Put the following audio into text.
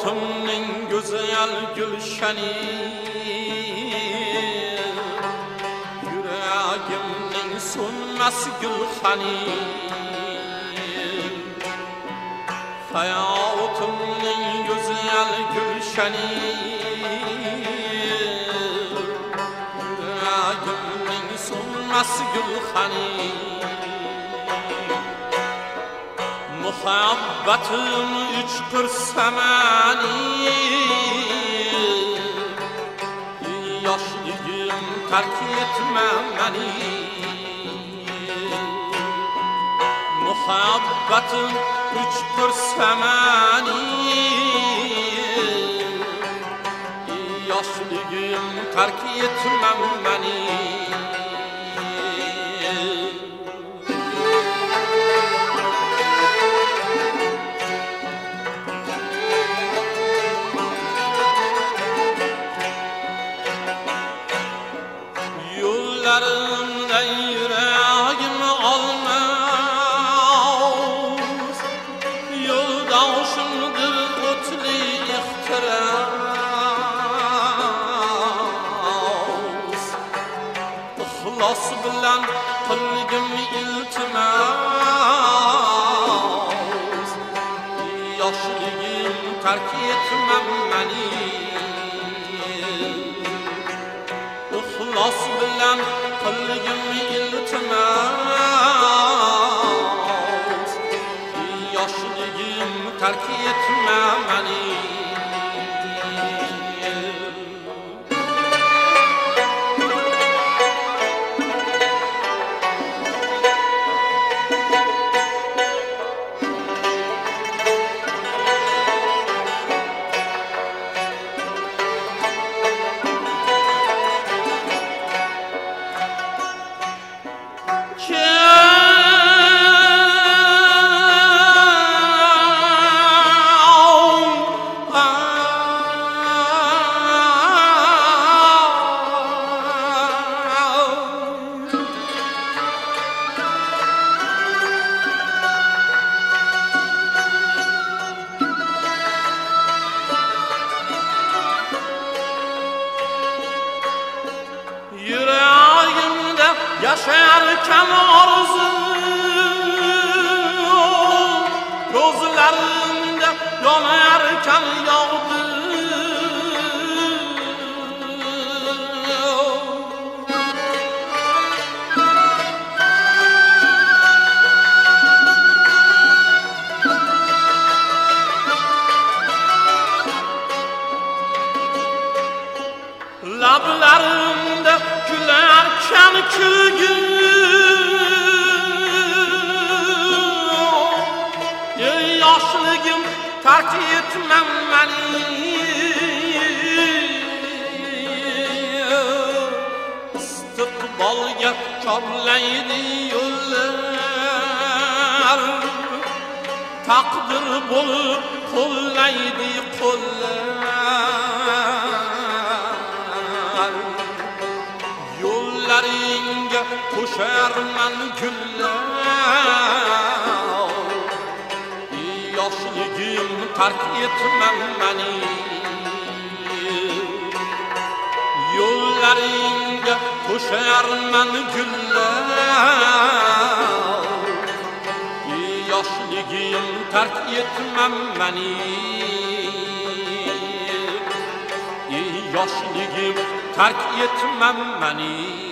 hayatımning güzel gülşeni, yüreğimning sönmez gülhani. Hayatımning güzel gülşeni, yüreğimning sönmez gülhani. Muhabbetim üçkür semani, yaşlıyım terk etme beni. Muhabbetim üçkür semani, yaşlıyım terk etme beni. Yollarımda yüreğim almaz, yoldaşımdır kutlu ihtiras. İhlas bilen kılgım iltimas, yaşlıyım terk etmem beni. İhlas bilen kılgım iltimas, yaşlıyım terk etme beni. Yüreğimde yaşarken arzu, gözlerimde yanarken yağdı. Lablarımda gülerken külgün, ey yaşlıyım terk etmem beni. İstikbalga çorlaydı yollar, takdir bulup kollaydı kollar. Yollarınga koşarman güller, yaşlıyım terk etmem beni. Yollarınga koşarman güller, yaşlıyım terk etmem beni. Yaşlıyım terk etmem beni.